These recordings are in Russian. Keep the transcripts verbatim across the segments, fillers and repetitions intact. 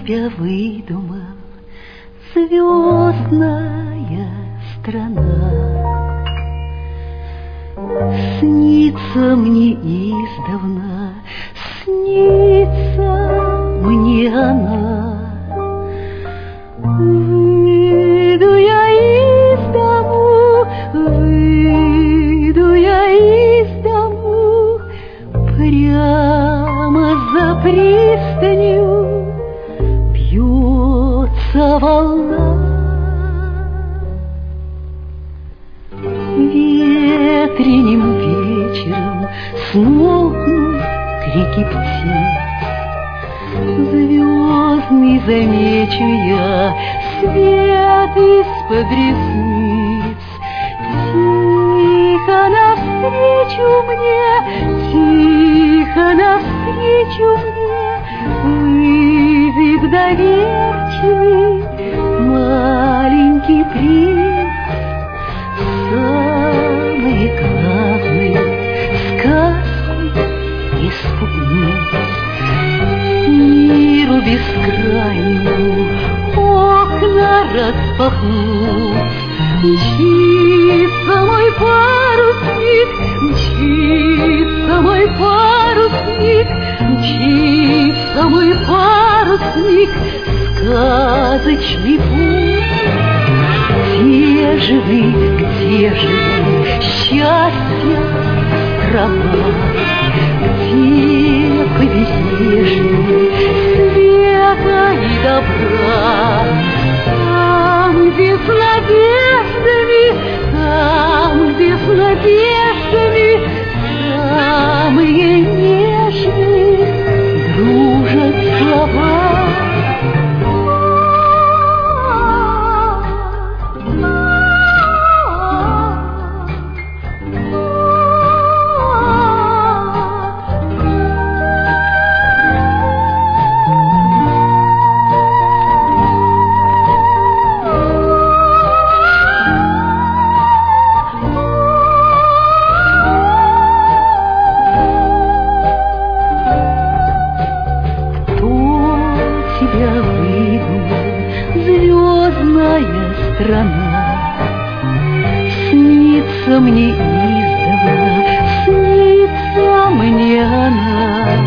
тебя выдумал, звездная страна. Снится мне издавна, снится мне она. Выйду я из дому, выйду я из дому, прямо за пристанью бьется волна. Ветренем вечером смолкнут крики птиц, звездный замечу я свет из-под ресниц. Тихо навстречу мне, тихо навстречу мне выйдет доверчивый маленький принц. Самые главные сказки испугнуть, миру бескрайнему окна распахнуть. Мчится мой парусник, мчится мой парусник, мчится мой парусник, сказочный путь. Где же вы, где же вы, счастье, страна? Где побережье света и добра? Там, где с надеждами, там, где с надеждами самые нежные дружат слова. Тебя выдумал, звездная страна. Снится мне издавна, снится мне она.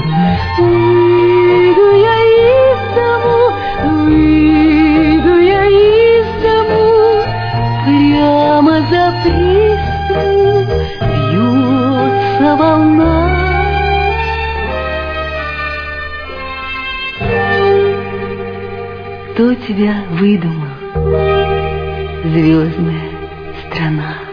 Выйду я из дому, выйду я из дому, прямо за пристанью бьется волна. Кто тебя выдумал, звездная страна?